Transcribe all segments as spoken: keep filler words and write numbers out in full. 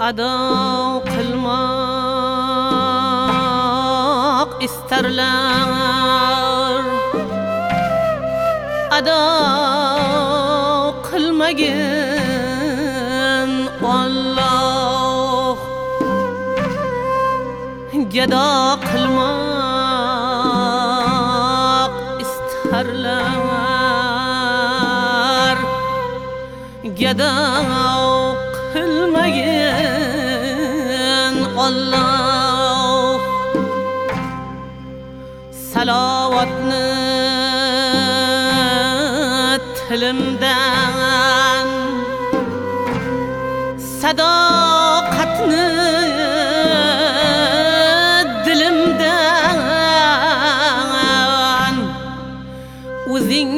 ado qilmoq istarlar, ado qilmagin Alloh, gado qilmoq istarlar, gado qilmagin Alloh. Salovatni tilimdan, sadoqatni dilimdan, o'zing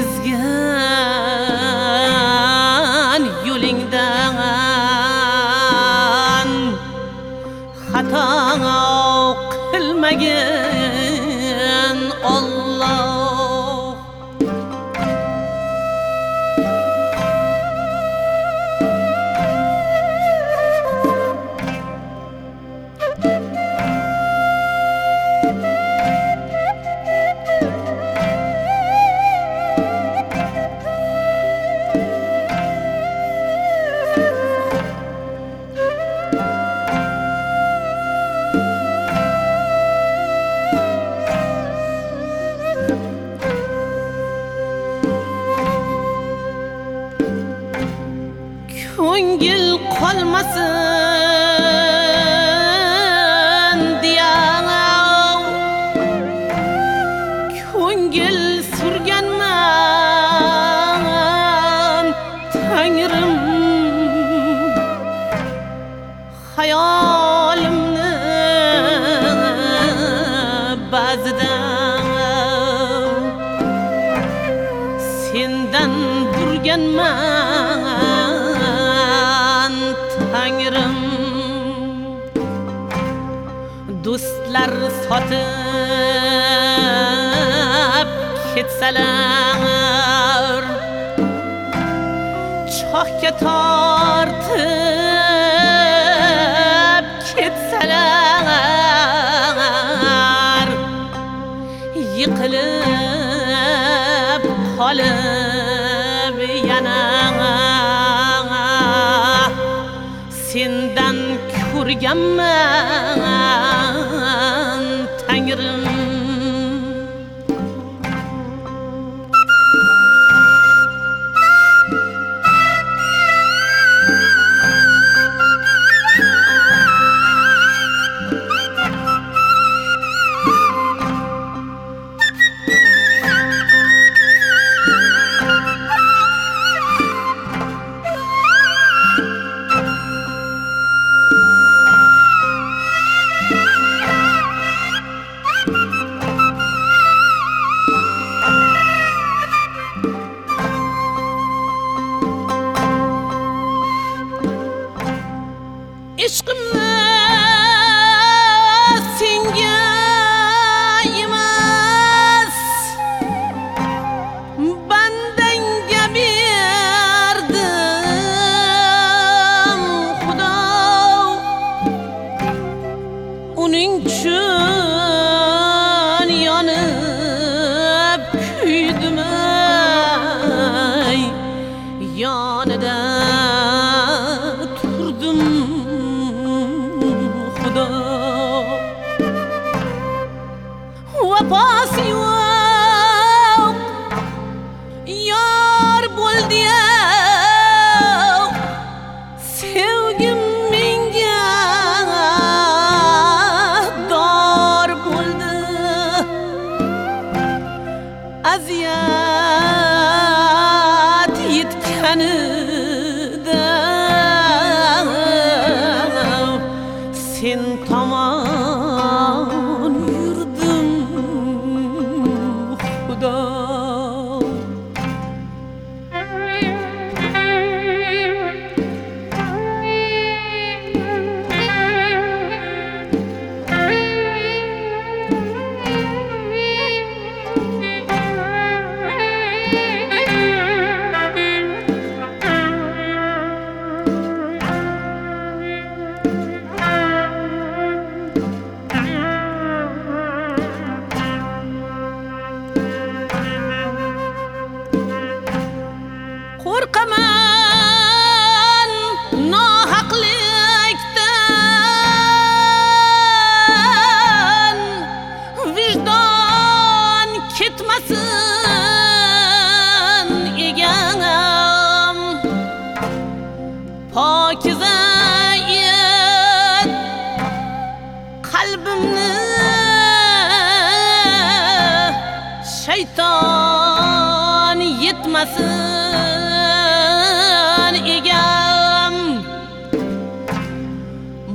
chizgan yo'lingdan xato qilmagin Alloh. Ko'ngil qolmasin diya, ko'ngil surganman Tangrim. Hayolimni ba'zida sendan burganman Tangrim. Do'stlar sotib ketsalar, chohga tortib ketsalar, yiqilib qolib yana sendan ko'rganman Tangrim. Ishqimni senga emas, bandangga berdim Xudo. Uning uchun yonib kuydim, yonida turdim Xudo. Vafosi yo'q yor bo'ldi, sevgim menga dor bo'ldi. Aziyat yetganida sen tomon yurdim Xudo.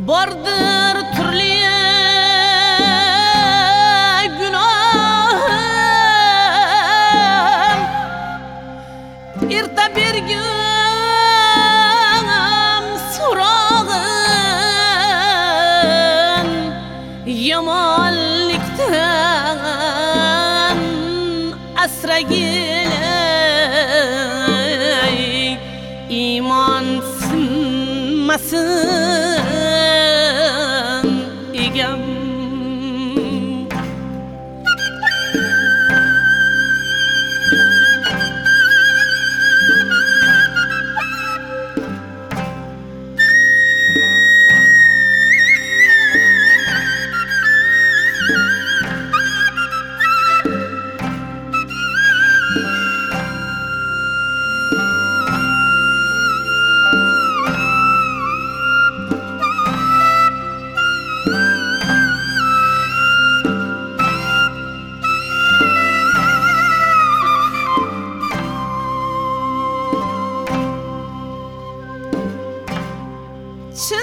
bordir turli gunohim erta bergim so'rog'im yomonlikdan asragil iymon sinmasin egam chin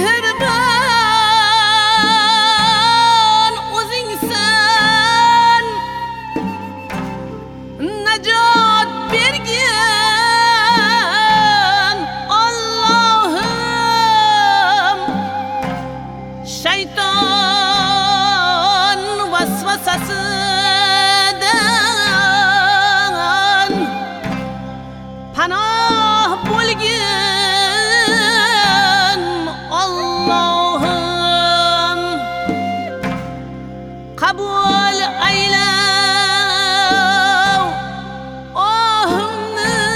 mehribon o'zingsan najot bergin Allohim shayton vasvasasidan panoh bo'lgin qabul ayla ohimni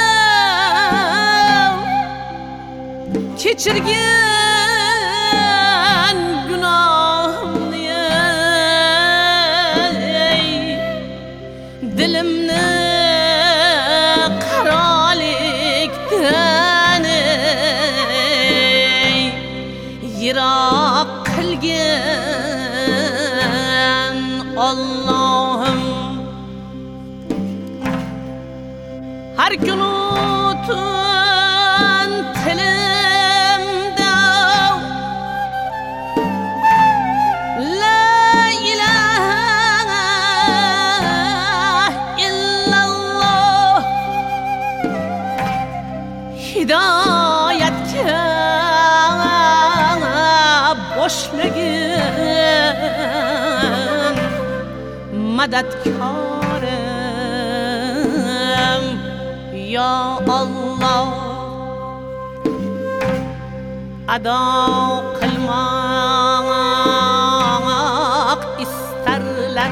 kechirgin gunohimni dilimni qarolikdan yiroq qilgin Allah'ım her gün utun tilimde La ilahe illallah hidayetke boşlagin madadkorim ya Allah ado qilmoq istarlar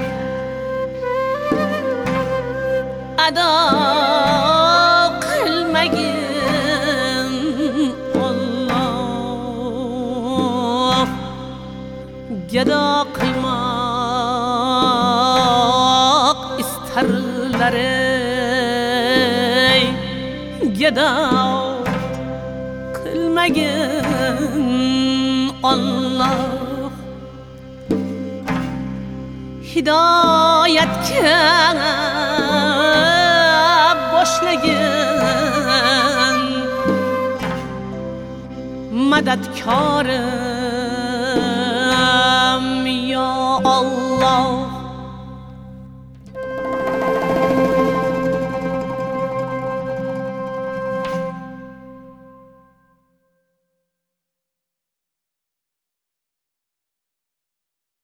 ado qilmagin Allah gado qilmoq istarlar gado qilmagin Allah hidoyatga boshlagin madadkorim